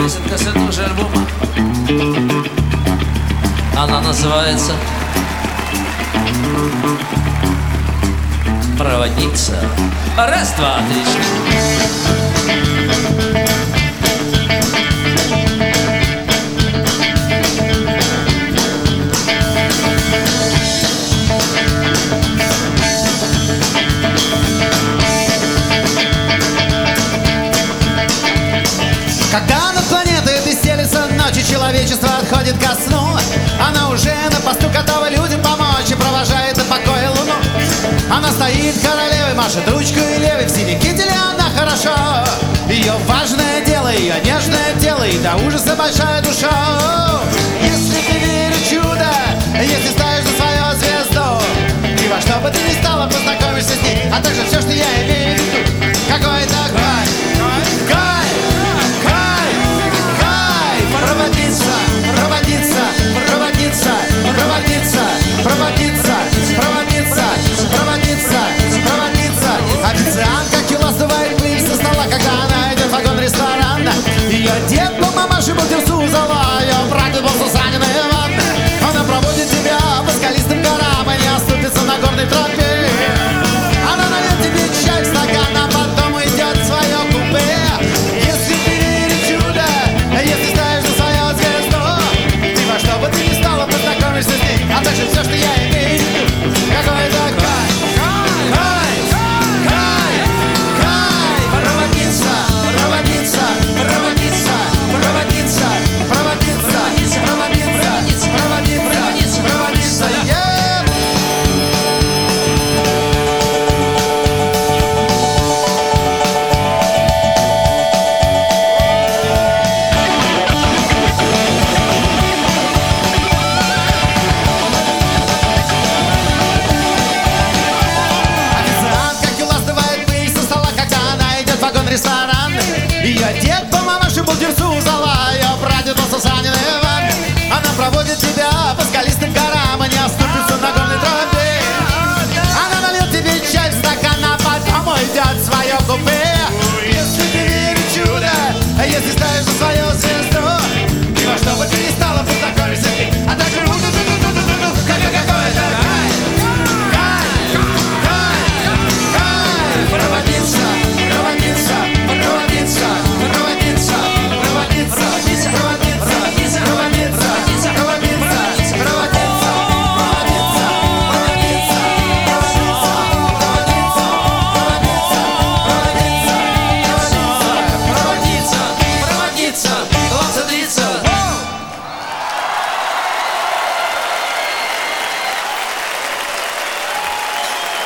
записывает кассету уже альбома. Она называется «Проводница». Раз, два, три, Когда над планетой стелится ночи, человечество отходит ко сну. Она уже на посту, готова людям помочь и провожает на покое луну. Она стоит королевой, машет ручкой левой, в синей кителе она хорошо. Ее важное дело, ее нежное тело и до ужаса большая душа. Если ты веришь в чудо, если ставишь на свою звезду, и во что бы ты ни стала, познакомишься с ней, а также все, что я имею в виду. Какой-то кайф, кайф, кайф, проводница, проводница, проводница, проводница, проводница, проводница, проводница, проводница. Официантка кило сдувает пыль со стола, когда она идет в вагон ресторана. Ее дед по мамаше был Дюсузова, ее брат был Сусанин Иван. Она проводит тебя по скалистым горам и не оступится на горной тропе.